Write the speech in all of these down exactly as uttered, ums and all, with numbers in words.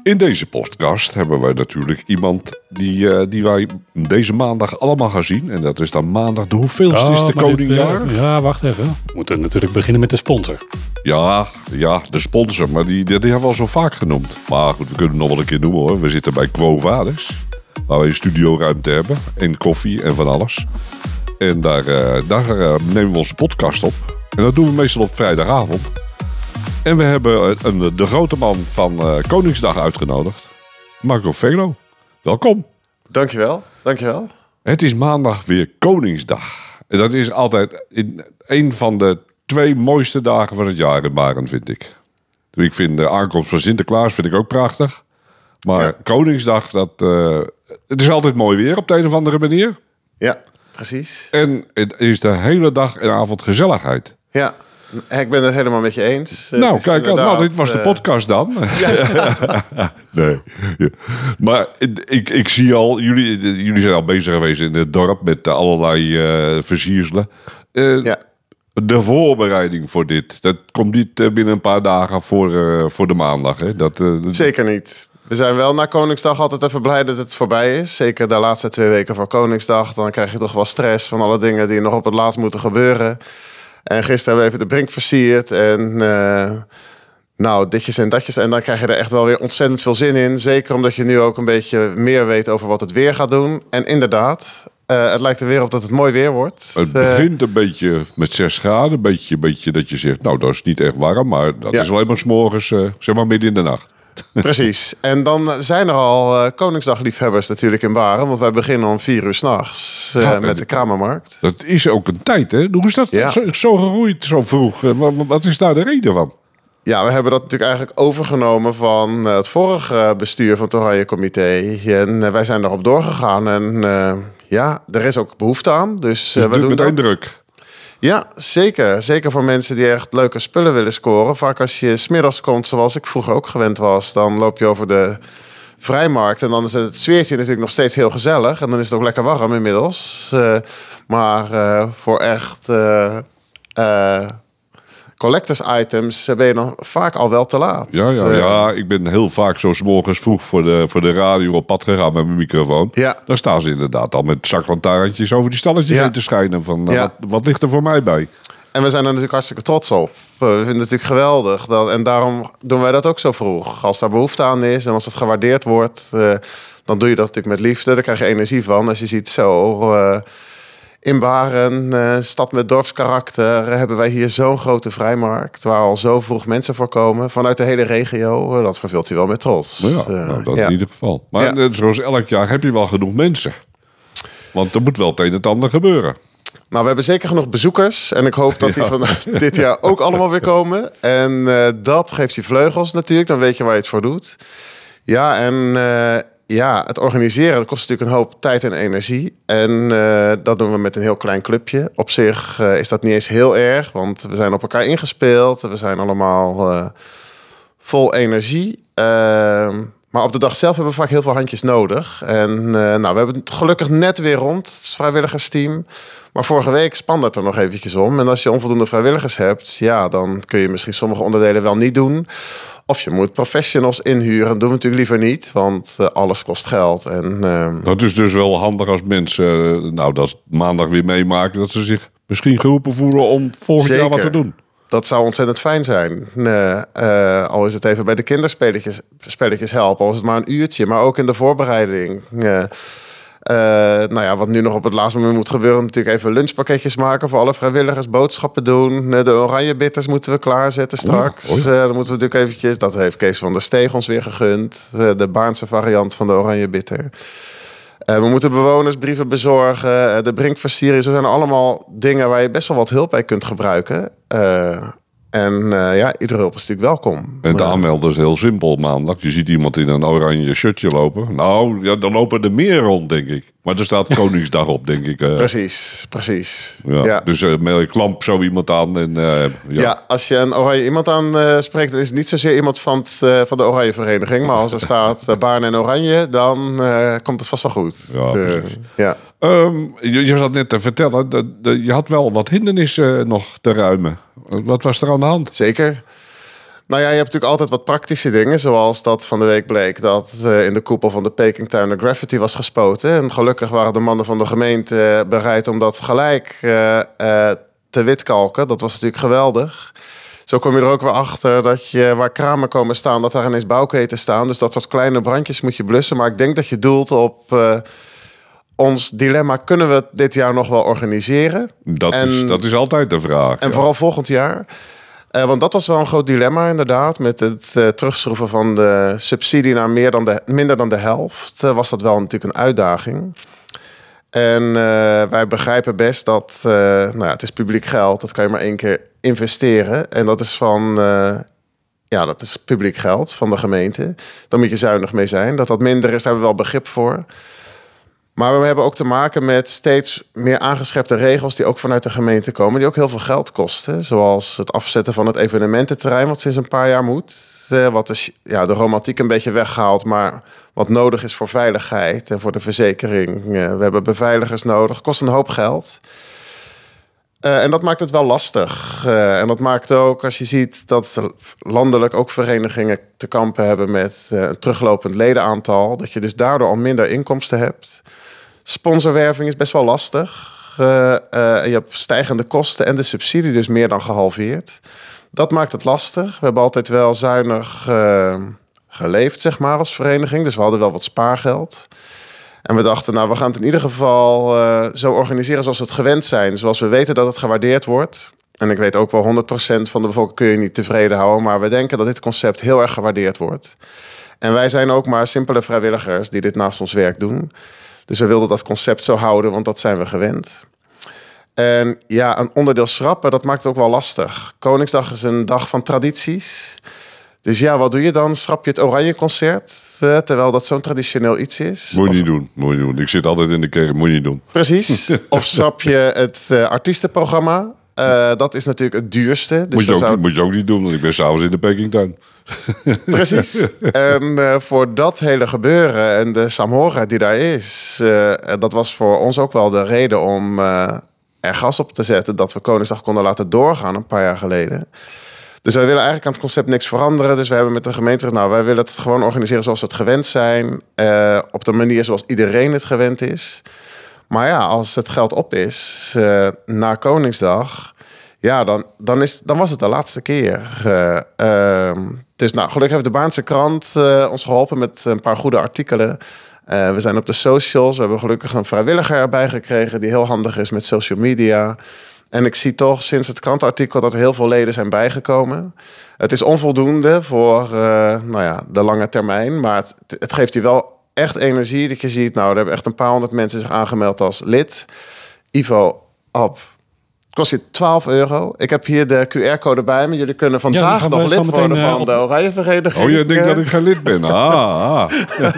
In deze podcast hebben wij natuurlijk iemand die, uh, die wij deze maandag allemaal gaan zien. En dat is dan maandag de hoeveelste is de koningjaar? Uh, ja, wacht even. We moeten natuurlijk beginnen met de sponsor. Ja, ja, de sponsor. Maar die, die, die hebben we al zo vaak genoemd. Maar goed, we kunnen het nog wel een keer noemen hoor. We zitten bij Quo Vadis. Waar we een studioruimte hebben. En koffie en van alles. En daar, uh, daar uh, nemen we onze podcast op. En dat doen we meestal op vrijdagavond. En we hebben een, de grote man van uh, Koningsdag uitgenodigd. Marco Velo. Welkom. Dankjewel, dankjewel. Het is maandag weer Koningsdag. En dat is altijd een van de twee mooiste dagen van het jaar in Baren, vind ik. Ik vind de aankomst van Sinterklaas vind ik ook prachtig. Maar ja. Koningsdag, dat, uh, het is altijd mooi weer op de een of andere manier. Ja, precies. En het is de hele dag en avond gezelligheid. Ja. Ik ben het helemaal met je eens. Nou, kijk, inderdaad... nou, dit was de podcast dan. Ja. nee. Ja. Maar ik, ik zie al, jullie, jullie zijn al bezig geweest in het dorp met allerlei uh, versierselen. Uh, ja. De voorbereiding voor dit, dat komt niet binnen een paar dagen voor, uh, voor de maandag. Hè? Dat, uh, dat... Zeker niet. We zijn wel na Koningsdag altijd even blij dat het voorbij is. Zeker de laatste twee weken voor Koningsdag. Dan krijg je toch wel stress van alle dingen die nog op het laatst moeten gebeuren. En gisteren hebben we even de Brink versierd en uh, nou, ditjes en datjes. En dan krijg je er echt wel weer ontzettend veel zin in. Zeker omdat je nu ook een beetje meer weet over wat het weer gaat doen. En inderdaad, uh, het lijkt er weer op dat het mooi weer wordt. Het begint een beetje met zes graden. Een beetje, beetje dat je zegt, nou dat is niet echt warm. Maar dat ja. is alleen maar 's morgens, uh, zeg maar midden in de nacht. Precies. En dan zijn er al uh, Koningsdagliefhebbers natuurlijk in Baren. Want wij beginnen om vier uur 's nachts uh, ja, met de Kramermarkt. Dat is ook een tijd, hè? Hoe is dat ja. zo, zo geroeid zo vroeg? Wat, wat is daar de reden van? Ja, we hebben dat natuurlijk eigenlijk overgenomen van uh, het vorige bestuur van het Oranje Comité. En uh, wij zijn daarop doorgegaan. En uh, ja, er is ook behoefte aan. Dus, uh, dus we doen meteen dat. druk. Ja, zeker. Zeker voor mensen die echt leuke spullen willen scoren. Vaak als je 's middags komt, zoals ik vroeger ook gewend was, dan loop je over de Vrijmarkt. En dan is het sfeertje natuurlijk nog steeds heel gezellig. En dan is het ook lekker warm inmiddels. Uh, maar uh, voor echt uh, uh, collectors items ben je dan vaak al wel te laat. Ja, ja, uh, ja. Ik ben heel vaak zo 's morgens vroeg voor de, voor de radio op pad gegaan met mijn microfoon. Ja. Dan staan ze inderdaad al met zaklantaarntjes over die stalletjes ja. heen te schijnen. Van, nou, ja. wat, wat ligt er voor mij bij? En we zijn er natuurlijk hartstikke trots op. We vinden het natuurlijk geweldig. Dat, en daarom doen wij dat ook zo vroeg. Als daar behoefte aan is en als het gewaardeerd wordt, uh, dan doe je dat natuurlijk met liefde. Daar krijg je energie van. Als je ziet zo... Uh, In Baren, uh, stad met dorpskarakter, hebben wij hier zo'n grote vrijmarkt waar al zo vroeg mensen voor komen vanuit de hele regio. Dat vervult u wel met trots. Ja, uh, nou, dat ja. in ieder geval. Maar ja. zoals elk jaar heb je wel genoeg mensen. Want er moet wel het een en het ander gebeuren. Nou, we hebben zeker genoeg bezoekers. En ik hoop dat die ja. van dit jaar ook allemaal weer komen. En uh, dat geeft je vleugels natuurlijk. Dan weet je waar je het voor doet. Ja, en... Uh, Ja, het organiseren dat kost natuurlijk een hoop tijd en energie. En uh, dat doen we met een heel klein clubje. Op zich uh, is dat niet eens heel erg, want we zijn op elkaar ingespeeld. We zijn allemaal uh, vol energie. Uh, maar op de dag zelf hebben we vaak heel veel handjes nodig. En uh, nou, we hebben het gelukkig net weer rond, het vrijwilligersteam. Maar vorige week spande het er nog eventjes om. En als je onvoldoende vrijwilligers hebt, ja, dan kun je misschien sommige onderdelen wel niet doen. Of je moet professionals inhuren. Dat doen we natuurlijk liever niet, want uh, alles kost geld. En, uh... Dat is dus wel handig als mensen, uh, nou, dat is maandag weer meemaken, dat ze zich misschien geroepen voelen om volgend Zeker. jaar wat te doen. Dat zou ontzettend fijn zijn. Uh, uh, al is het even bij de kinderspelletjes spelletjes helpen, al is het maar een uurtje. Maar ook in de voorbereiding. Uh, Uh, nou ja, wat nu nog op het laatste moment moet gebeuren, natuurlijk even lunchpakketjes maken voor alle vrijwilligers, boodschappen doen. De oranje bitters moeten we klaarzetten straks. Oh, uh, dan moeten we natuurlijk eventjes, dat heeft Kees van der Steeg ons weer gegund. Uh, de Baarnse variant van de oranje bitter. Uh, we moeten bewonersbrieven bezorgen. Uh, de Brinkversiering, zo zijn er allemaal dingen waar je best wel wat hulp bij kunt gebruiken. Uh, En uh, ja, iedere hulp is natuurlijk welkom. En de aanmelden is heel simpel maandag. Je ziet iemand in een oranje shirtje lopen. Nou, ja, dan lopen er meer rond, denk ik. Maar er staat Koningsdag op, denk ik. Uh. Precies, precies. Ja, ja. Dus uh, met een klamp zo iemand aan. En, uh, ja. ja, als je een oranje iemand aan uh, spreekt, dan is het niet zozeer iemand van, het, uh, van de Oranje Vereniging. Maar als er staat uh, Baarn en Oranje, dan uh, komt het vast wel goed. Ja, uh, ja. Um, je, je zat net te vertellen, dat, dat, je had wel wat hindernissen nog te ruimen. Wat was er aan de hand? Zeker. Nou ja, je hebt natuurlijk altijd wat praktische dingen. Zoals dat van de week bleek dat uh, in de koepel van de Pekingtuin de graffiti was gespoten. En gelukkig waren de mannen van de gemeente bereid om dat gelijk uh, uh, te witkalken. Dat was natuurlijk geweldig. Zo kom je er ook weer achter dat je waar kramen komen staan, dat daar ineens bouwketen staan. Dus dat soort kleine brandjes moet je blussen. Maar ik denk dat je doelt op uh, ons dilemma. Kunnen we het dit jaar nog wel organiseren? Dat, en, is, dat is altijd de vraag. En ja. vooral volgend jaar. Uh, want dat was wel een groot dilemma inderdaad. Met het uh, terugschroeven van de subsidie naar meer dan de, minder dan de helft. Uh, was dat wel natuurlijk een uitdaging. En uh, wij begrijpen best dat uh, nou ja, het is publiek geld. Dat kan je maar één keer investeren. En dat is van uh, ja, dat is publiek geld van de gemeente. Daar moet je zuinig mee zijn. Dat dat minder is, daar hebben we wel begrip voor. Maar we hebben ook te maken met steeds meer aangescherpte regels die ook vanuit de gemeente komen, die ook heel veel geld kosten. Zoals het afzetten van het evenemententerrein, wat sinds een paar jaar moet. Uh, wat de, ja, de romantiek een beetje weggehaald, maar wat nodig is voor veiligheid en voor de verzekering. Uh, we hebben beveiligers nodig, kost een hoop geld. Uh, en dat maakt het wel lastig. Uh, en dat maakt ook, als je ziet dat landelijk ook verenigingen te kampen hebben met uh, een teruglopend ledenaantal, dat je dus daardoor al minder inkomsten hebt. Sponsorwerving is best wel lastig. Uh, uh, je hebt stijgende kosten en de subsidie dus meer dan gehalveerd. Dat maakt het lastig. We hebben altijd wel zuinig uh, geleefd, zeg maar, als vereniging. Dus we hadden wel wat spaargeld. En we dachten, nou, we gaan het in ieder geval uh, zo organiseren zoals we het gewend zijn. Zoals we weten dat het gewaardeerd wordt. En ik weet ook wel, honderd procent van de bevolking kun je niet tevreden houden. Maar we denken dat dit concept heel erg gewaardeerd wordt. En wij zijn ook maar simpele vrijwilligers die dit naast ons werk doen. Dus we wilden dat concept zo houden, want dat zijn we gewend. En ja, een onderdeel schrappen, dat maakt het ook wel lastig. Koningsdag is een dag van tradities. Dus ja, wat doe je dan? Schrap je het Oranje Concert? Uh, terwijl dat zo'n traditioneel iets is. Moet je of... niet doen, moet je doen. Ik zit altijd in de kerk, moet je niet doen. Precies. Of schrap je het uh, artiestenprogramma? Uh, dat is natuurlijk het duurste. Dus moet, je ook, zou... moet je ook niet doen, want ik ben s'avonds in de Pekingtuin. Precies. En uh, voor dat hele gebeuren en de saamhorigheid die daar is, uh, dat was voor ons ook wel de reden om uh, er gas op te zetten dat we Koningsdag konden laten doorgaan een paar jaar geleden. Dus wij willen eigenlijk aan het concept niks veranderen. Dus we hebben met de gemeente gezegd, nou, wij willen het gewoon organiseren zoals we het gewend zijn. Uh, op de manier zoals iedereen het gewend is. Maar ja, als het geld op is, uh, na Koningsdag, ja, dan, dan, is, dan was het de laatste keer. Uh, uh, dus nou, gelukkig heeft de Baarnse Krant uh, ons geholpen met een paar goede artikelen. Uh, we zijn op de socials. We hebben gelukkig een vrijwilliger erbij gekregen die heel handig is met social media. En ik zie toch sinds het krantenartikel dat er heel veel leden zijn bijgekomen. Het is onvoldoende voor uh, nou ja, de lange termijn. Maar het, het geeft je wel echt energie dat je ziet, nou, er hebben echt een paar honderd mensen zich aangemeld als lid. Ivo, op. Kost je twaalf euro. Ik heb hier de Q R-code bij me. Jullie kunnen vandaag ja, nog lid worden uh, van de Oranje Vereniging. Oh, jij denkt dat ik geen lid ben? Ah, ah.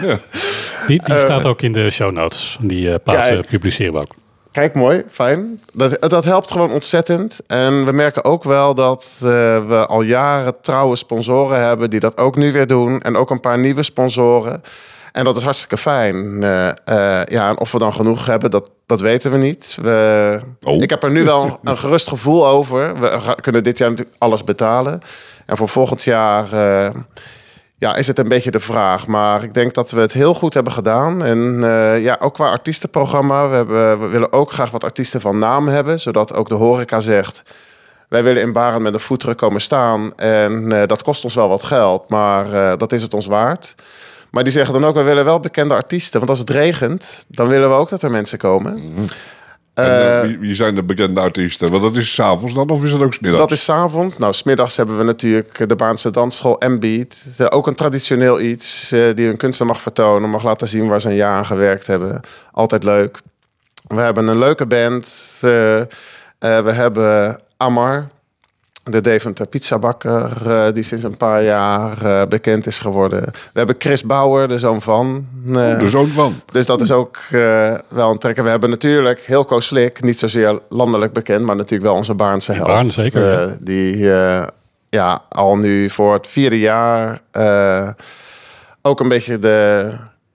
Die, die staat ook in de show notes. Die uh, plaatsen Kijk. publiceren we ook. Kijk, mooi, fijn. Dat, dat helpt gewoon ontzettend. En we merken ook wel dat uh, we al jaren trouwe sponsoren hebben die dat ook nu weer doen. En ook een paar nieuwe sponsoren. En dat is hartstikke fijn. Uh, uh, ja, en of we dan genoeg hebben, dat, dat weten we niet. We, oh. Ik heb er nu wel een gerust gevoel over. We kunnen dit jaar natuurlijk alles betalen. En voor volgend jaar uh, ja, is het een beetje de vraag. Maar ik denk dat we het heel goed hebben gedaan. En uh, ja, ook qua artiestenprogramma. We, hebben, we willen ook graag wat artiesten van naam hebben. Zodat ook de horeca zegt, wij willen in Barend met een foodtruck komen staan. En uh, dat kost ons wel wat geld. Maar uh, dat is het ons waard. Maar die zeggen dan ook, we willen wel bekende artiesten. Want als het regent, dan willen we ook dat er mensen komen. Mm-hmm. En, uh, wie, wie zijn de bekende artiesten? Want dat is 's avonds dan, of is dat ook 's middags? Dat is 's avonds. Nou, 's middags hebben we natuurlijk de Baarnse Dansschool M-Beat. Ook een traditioneel iets uh, die hun kunsten mag vertonen. Mag laten zien waar ze een jaar aan gewerkt hebben. Altijd leuk. We hebben een leuke band. Uh, uh, we hebben Amar, de Deventer pizzabakker, uh, die sinds een paar jaar uh, bekend is geworden. We hebben Chris Bauer, de zoon van. Uh, de zoon van. Dus dat is ook uh, wel een trekker. We hebben natuurlijk Hilco Slik, niet zozeer landelijk bekend, maar natuurlijk wel onze Baarnse held. Baarn, zeker. Uh, ja. Die uh, ja, al nu voor het vierde jaar uh, ook een beetje de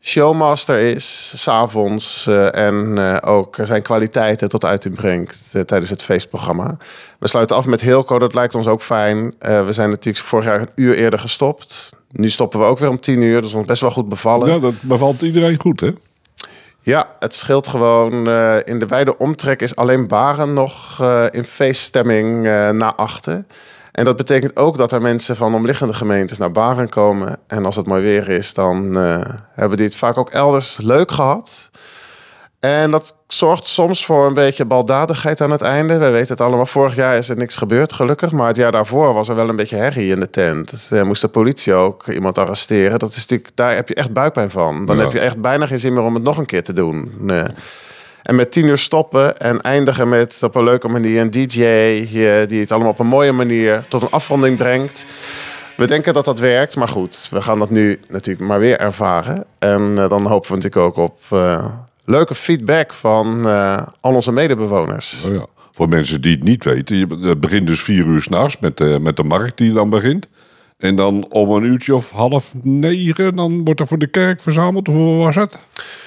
showmaster is, 's avonds uh, en uh, ook zijn kwaliteiten tot uiting brengt uh, tijdens het feestprogramma. We sluiten af met Hilco, dat lijkt ons ook fijn. Uh, we zijn natuurlijk vorig jaar een uur eerder gestopt. Nu stoppen we ook weer om tien uur, dat is ons best wel goed bevallen. Ja, dat bevalt iedereen goed, hè? Ja, het scheelt gewoon. Uh, in de wijde omtrek is alleen Baren nog uh, in feeststemming uh, na achten. En dat betekent ook dat er mensen van omliggende gemeentes naar Baren komen. En als het mooi weer is, dan uh, hebben die het vaak ook elders leuk gehad. En dat zorgt soms voor een beetje baldadigheid aan het einde. We weten het allemaal, vorig jaar is er niks gebeurd, gelukkig. Maar het jaar daarvoor was er wel een beetje herrie in de tent. Er moest de politie ook iemand arresteren. Dat is natuurlijk, daar heb je echt buikpijn van. Dan ja. heb je echt bijna geen zin meer om het nog een keer te doen. Nee. En met tien uur stoppen en eindigen met op een leuke manier een D J... die het allemaal op een mooie manier tot een afronding brengt. We denken dat dat werkt, maar goed. We gaan dat nu natuurlijk maar weer ervaren. En uh, dan hopen we natuurlijk ook op uh, leuke feedback van uh, al onze medebewoners. Oh ja. Voor mensen die het niet weten, het begint dus vier uur 's nachts met, uh, met de markt die dan begint. En dan om een uurtje of half negen, dan wordt er voor de kerk verzameld. Hoe was het?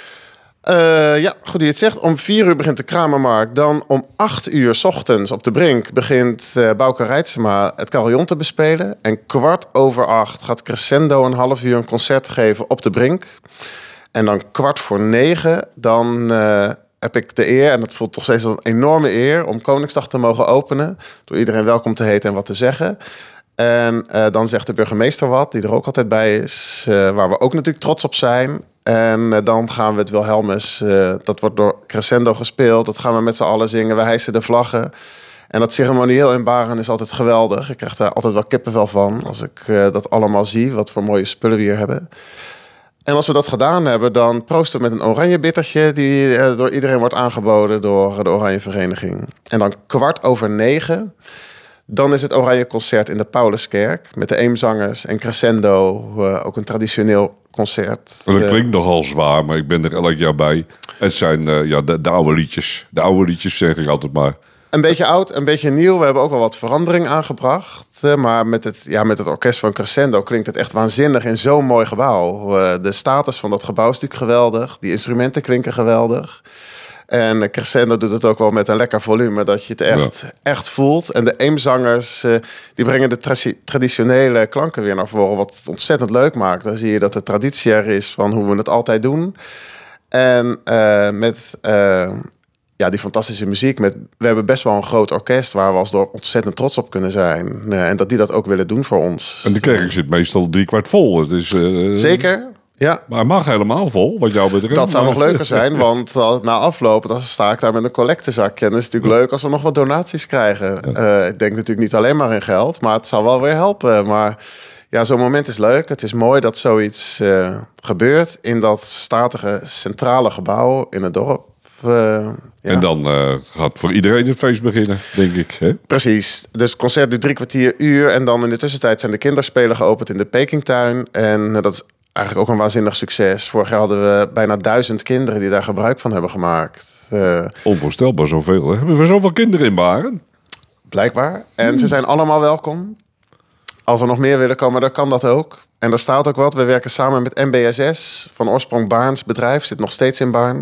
Uh, ja, goed dat je het zegt. Om vier uur begint de Kramermarkt. Dan om acht uur 's ochtends op de Brink begint uh, Bouke Reitsema het carillon te bespelen. En kwart over acht gaat Crescendo een half uur een concert geven op de Brink. En dan kwart voor negen, dan uh, heb ik de eer, en dat voelt toch steeds als een enorme eer, om Koningsdag te mogen openen. Door iedereen welkom te heten en wat te zeggen. En uh, dan zegt de burgemeester wat, die er ook altijd bij is. Uh, waar we ook natuurlijk trots op zijn. En uh, dan gaan we het Wilhelmus, uh, dat wordt door Crescendo gespeeld. Dat gaan we met z'n allen zingen, we hijsen de vlaggen. En dat ceremonieel in Baren is altijd geweldig. Ik krijg daar altijd wel kippenvel van als ik uh, dat allemaal zie. Wat voor mooie spullen we hier hebben. En als we dat gedaan hebben, dan proosten we met een oranje bittertje die uh, door iedereen wordt aangeboden door de Oranje Vereniging. En dan kwart over negen, dan is het Oranje Concert in de Pauluskerk met de Eemzangers en Crescendo, uh, ook een traditioneel concert. Dat klinkt nogal zwaar, maar ik ben er elk jaar bij. Het zijn uh, ja, de, de oude liedjes. De oude liedjes zeg ik altijd maar. Een beetje oud, een beetje nieuw. We hebben ook wel wat verandering aangebracht. Maar met het, ja, met het orkest van Crescendo klinkt het echt waanzinnig in zo'n mooi gebouw. De status van dat gebouw is natuurlijk geweldig. Die instrumenten klinken geweldig. En Crescendo doet het ook wel met een lekker volume, dat je het echt, ja. echt voelt. En de Eemzangers, die brengen de tra- traditionele klanken weer naar voren, wat het ontzettend leuk maakt. Dan zie je dat de traditie er is van hoe we het altijd doen. En uh, met... Uh, Ja, die fantastische muziek. Met, we hebben best wel een groot orkest waar we als dorp ontzettend trots op kunnen zijn. Uh, en dat die dat ook willen doen voor ons. En de kerk zit meestal drie kwart vol. Het is, uh, Zeker, ja. Maar het mag helemaal vol, wat jou betreft. Dat zou maar... nog leuker zijn, want na afloop dan sta ik daar met een collectezakje. En dat is natuurlijk leuk als we nog wat donaties krijgen. Uh, ik denk natuurlijk niet alleen maar in geld, maar het zal wel weer helpen. Maar ja, zo'n moment is leuk. Het is mooi dat zoiets uh, gebeurt in dat statige centrale gebouw in het dorp. Uh, ja. En dan uh, gaat voor iedereen het feest beginnen, denk ik. Hè? Precies. Dus het concert duurt drie kwartier uur. En dan in de tussentijd zijn de kinderspelen geopend in de Pekingtuin. En uh, dat is eigenlijk ook een waanzinnig succes. Vorig jaar hadden we bijna duizend kinderen die daar gebruik van hebben gemaakt. Uh, Onvoorstelbaar zoveel. Hè? Hebben we zoveel kinderen in Baren? Blijkbaar. En hmm. ze zijn allemaal welkom. Als er nog meer willen komen, dan kan dat ook. En er staat ook wat. We werken samen met M B S S. Van oorsprong Baarns bedrijf. Zit nog steeds in Baarn.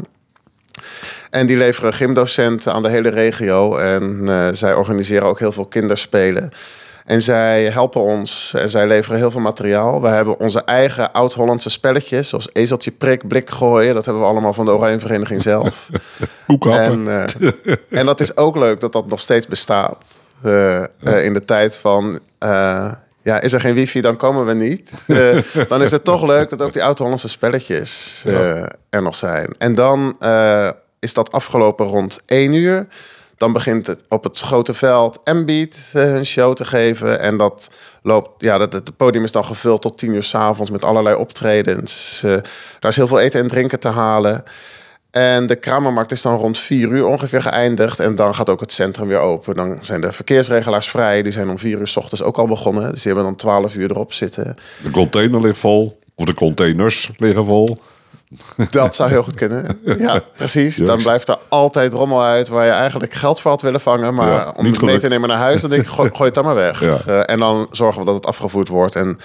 En die leveren gymdocenten aan de hele regio. En uh, zij organiseren ook heel veel kinderspelen. En zij helpen ons en zij leveren heel veel materiaal. We hebben onze eigen oud-Hollandse spelletjes, zoals ezeltje prik, blik gooien. Dat hebben we allemaal van de Oranje Vereniging zelf. en, uh, en dat is ook leuk dat dat nog steeds bestaat. Uh, uh, in de tijd van... Uh, Ja, is er geen wifi, dan komen we niet. Uh, dan is het toch leuk dat ook die oud-Hollandse spelletjes uh, ja. er nog zijn. En dan uh, is dat afgelopen rond één uur. Dan begint het op het grote veld M-Beat uh, hun show te geven. En dat loopt, ja, dat, het podium is dan gevuld tot tien uur 's avonds met allerlei optredens. Uh, daar is heel veel eten en drinken te halen. En de Kramermarkt is dan rond vier uur ongeveer geëindigd. En dan gaat ook het centrum weer open. Dan zijn de verkeersregelaars vrij. Die zijn om vier uur 's ochtends ook al begonnen. Dus die hebben dan twaalf uur erop zitten. De container ligt vol. Of de containers liggen vol. Dat zou heel goed kunnen. Ja, precies. Dan blijft er altijd rommel uit waar je eigenlijk geld voor had willen vangen. Maar ja, om het mee te nemen naar huis, dan denk ik, gooi, gooi het dan maar weg. Ja. Uh, en dan zorgen we dat het afgevoerd wordt. En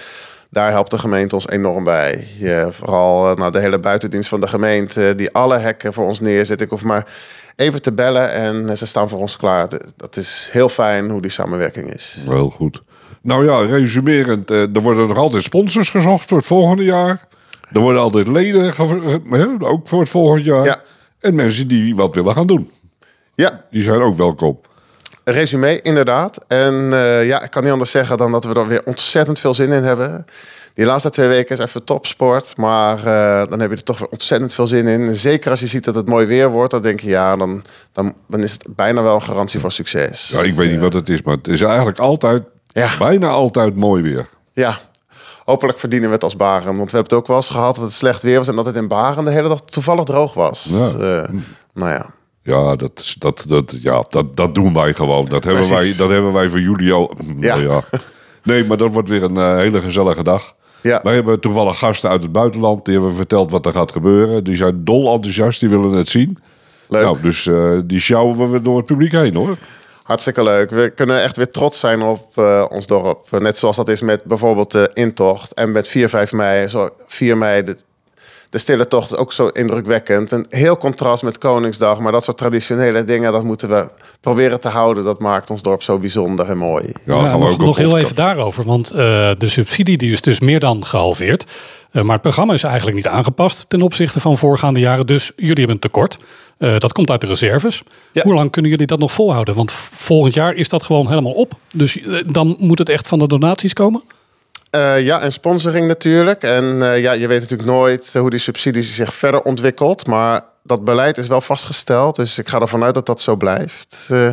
daar helpt de gemeente ons enorm bij. Je, vooral nou, de hele buitendienst van de gemeente, die alle hekken voor ons neerzet. Ik hoef maar even te bellen en ze staan voor ons klaar. Dat is heel fijn hoe die samenwerking is. Heel goed. Nou ja, resumerend, er worden nog altijd sponsors gezocht voor het volgende jaar. Er worden altijd leden, ook voor het volgend jaar. Ja. En mensen die wat willen gaan doen. Ja. Die zijn ook welkom. Een resume, inderdaad. En uh, ja, ik kan niet anders zeggen dan dat we er weer ontzettend veel zin in hebben. Die laatste twee weken is even topsport. Maar uh, dan heb je er toch weer ontzettend veel zin in. Zeker als je ziet dat het mooi weer wordt. Dan denk je, ja, dan, dan, dan is het bijna wel een garantie voor succes. Ja, ik weet niet wat het is, maar het is eigenlijk altijd, ja. bijna altijd mooi weer. Ja, hopelijk verdienen we het als Baren. Want we hebben het ook wel eens gehad dat het slecht weer was. En dat het in Baren de hele dag toevallig droog was. Ja. Dus, uh, nou ja. Ja, dat, dat, dat, ja dat, dat doen wij gewoon. Dat hebben, wij, dat hebben wij voor jullie al. Ja. Nou ja. Nee, maar dat wordt weer een uh, hele gezellige dag. Ja. Wij hebben toevallig gasten uit het buitenland. Die hebben verteld wat er gaat gebeuren. Die zijn dol enthousiast, die willen het zien. Leuk. Nou, dus uh, die sjouwen we door het publiek heen, hoor. Hartstikke leuk. We kunnen echt weer trots zijn op uh, ons dorp. Net zoals dat is met bijvoorbeeld de intocht. En met vier, vijf mei, zo vier mei... De, De stille tocht is ook zo indrukwekkend. Een heel contrast met Koningsdag. Maar dat soort traditionele dingen, dat moeten we proberen te houden. Dat maakt ons dorp zo bijzonder en mooi. Ja, ja, nog nog heel even daarover. Want uh, de subsidie die is dus meer dan gehalveerd. Uh, maar het programma is eigenlijk niet aangepast ten opzichte van voorgaande jaren. Dus jullie hebben een tekort. Uh, dat komt uit de reserves. Ja. Hoe lang kunnen jullie dat nog volhouden? Want volgend jaar is dat gewoon helemaal op. Dus uh, dan moet het echt van de donaties komen? Uh, ja, en sponsoring natuurlijk. En uh, ja, je weet natuurlijk nooit hoe die subsidie zich verder ontwikkelt. Maar dat beleid is wel vastgesteld. Dus ik ga ervan uit dat dat zo blijft. Uh, uh,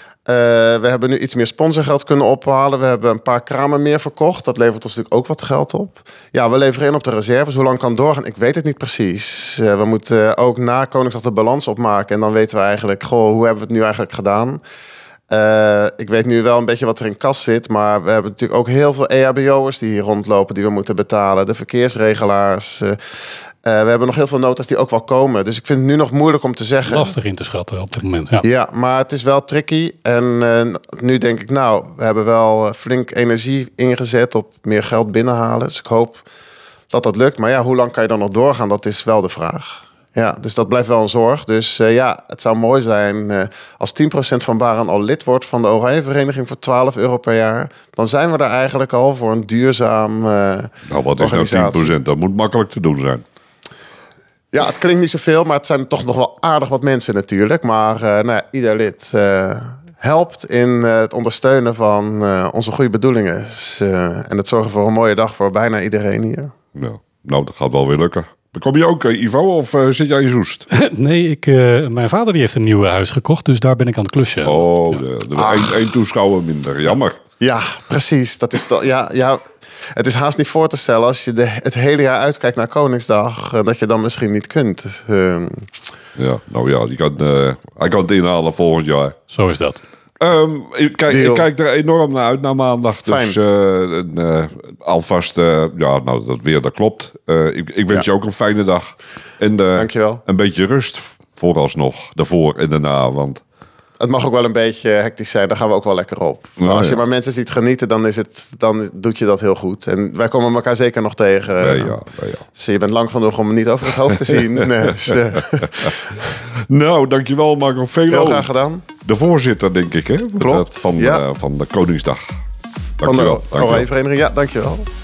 we hebben nu iets meer sponsorgeld kunnen ophalen. We hebben een paar kramen meer verkocht. Dat levert ons natuurlijk ook wat geld op. Ja, we leveren in op de reserves. Hoe lang kan het doorgaan? Ik weet het niet precies. Uh, we moeten ook na Koningsdag de balans opmaken. En dan weten we eigenlijk, goh, hoe hebben we het nu eigenlijk gedaan? Uh, ik weet nu wel een beetje wat er in kas zit. Maar we hebben natuurlijk ook heel veel E H B O'ers die hier rondlopen, die we moeten betalen. De verkeersregelaars. Uh, uh, we hebben nog heel veel notas die ook wel komen. Dus ik vind het nu nog moeilijk om te zeggen. Lastig in te schatten op dit moment. Ja, ja, maar het is wel tricky. En uh, nu denk ik, nou, we hebben wel flink energie ingezet op meer geld binnenhalen. Dus ik hoop dat dat lukt. Maar ja, hoe lang kan je dan nog doorgaan? Dat is wel de vraag. Ja, dus dat blijft wel een zorg. Dus uh, ja, het zou mooi zijn uh, als tien procent van Baren al lid wordt van de Oranje-vereniging voor twaalf euro per jaar. Dan zijn we er eigenlijk al voor een duurzaam uh, Nou, wat is nou tien procent? Dat moet makkelijk te doen zijn. Ja, het klinkt niet zoveel, maar het zijn toch nog wel aardig wat mensen natuurlijk. Maar uh, nou ja, ieder lid uh, helpt in uh, het ondersteunen van uh, onze goede bedoelingen. Dus, uh, en het zorgen voor een mooie dag voor bijna iedereen hier. Ja, nou, dat gaat wel weer lukken. Kom je ook, Ivo, of uh, zit jij in Soest? Nee, ik, uh, mijn vader die heeft een nieuw huis gekocht, dus daar ben ik aan het klusje. Oh, ja. de, de één, één toeschouwer minder. Jammer. Ja, precies. Dat is toch, ja, ja, het is haast niet voor te stellen als je de, het hele jaar uitkijkt naar Koningsdag, uh, dat je dan misschien niet kunt. Uh, ja, nou ja, die kan, uh, hij kan het inhalen volgend jaar. Zo is dat. Um, ik, kijk, ik kijk er enorm naar uit naar maandag. Dus uh, uh, alvast, uh, ja, nou, dat weer, dat klopt. Uh, ik, ik wens ja. je ook een fijne dag. En uh, Dankjewel. Een beetje rust vooralsnog, daarvoor en daarna. Want het mag ook wel een beetje hectisch zijn, daar gaan we ook wel lekker op. Maar als je ja. maar mensen ziet genieten, dan, is het, dan doet je dat heel goed. En wij komen elkaar zeker nog tegen. Ja, ja, ja. Dus je bent lang genoeg om niet over het hoofd te zien. Nee, dus, uh... Nou, dankjewel Marco Velo. Heel graag gedaan. De voorzitter, denk ik, hè? Klopt. Van, ja. uh, van de Koningsdag. Dankjewel. Van de Oranje-vereniging, ja, dankjewel.